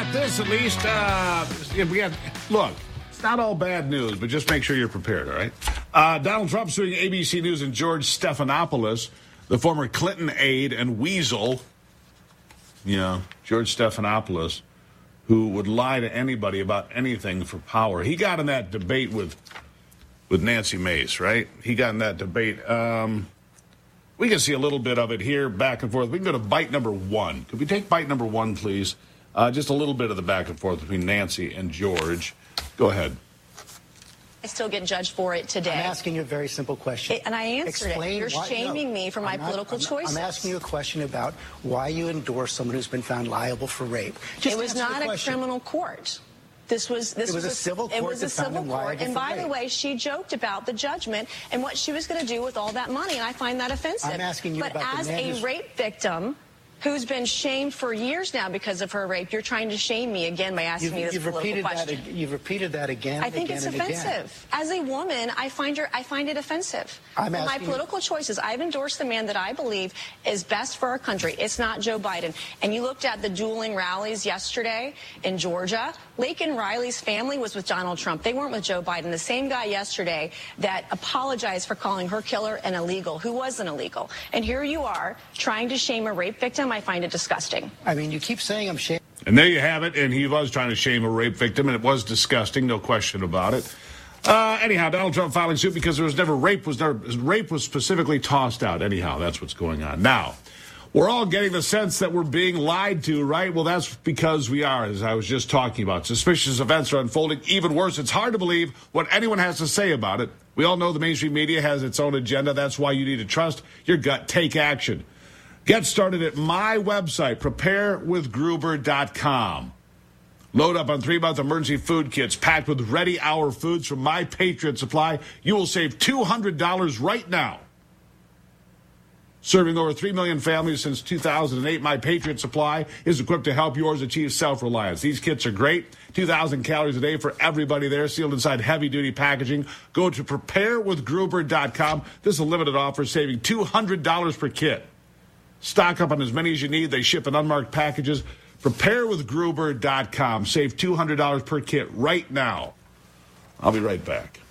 got this at least. Look, it's not all bad news, but just make sure you're prepared, all right? Donald Trump suing ABC News and George Stephanopoulos, the former Clinton aide and weasel, George Stephanopoulos, who would lie to anybody about anything for power. He got in that debate with Nancy Mace, right? He got in that debate. We can see a little bit of it here, back and forth. We can go to bite number one. Could we take bite number one, please? Just a little bit of the back and forth between Nancy and George. Go ahead. I still get judged for it today. I'm asking you a very simple question. And I answered it. You're shaming me for my political choices. I'm asking you a question about why you endorse someone who's been found liable for rape. It was not a criminal court. This was a civil court. It was a civil court. And by the way, she joked about the judgment and what she was going to do with all that money, and I find that offensive. I'm asking you but about as a rape victim who's been shamed for years now because of her rape, you're trying to shame me again by asking me this political question. You've repeated that again. I think it's offensive. As a woman, I find it offensive. For my political choices, I've endorsed the man that I believe is best for our country. It's not Joe Biden. And you looked at the dueling rallies yesterday in Georgia. Laken Riley's family was with Donald Trump. They weren't with Joe Biden. The same guy yesterday that apologized for calling her killer an illegal, who wasn't illegal. And here you are trying to shame a rape victim. I find it disgusting. I mean, you keep saying I'm shaming. And there you have it. And he was trying to shame a rape victim, and it was disgusting, no question about it. Anyhow, Donald Trump filing suit because there was never rape. Rape was specifically tossed out. Anyhow, that's what's going on. Now, we're all getting the sense that we're being lied to, right? Well, that's because we are, as I was just talking about. Suspicious events are unfolding. Even worse, it's hard to believe what anyone has to say about it. We all know the mainstream media has its own agenda. That's why you need to trust your gut. Take action. Get started at my website, preparewithgruber.com. Load up on 3-month emergency food kits packed with Ready Hour foods from My Patriot Supply. You will save $200 right now. Serving over 3 million families since 2008, My Patriot Supply is equipped to help yours achieve self-reliance. These kits are great. 2,000 calories a day for everybody there, sealed inside heavy-duty packaging. Go to preparewithgruber.com. This is a limited offer, saving $200 per kit. Stock up on as many as you need. They ship in unmarked packages. Preparewithgruber.com. Save $200 per kit right now. I'll be right back.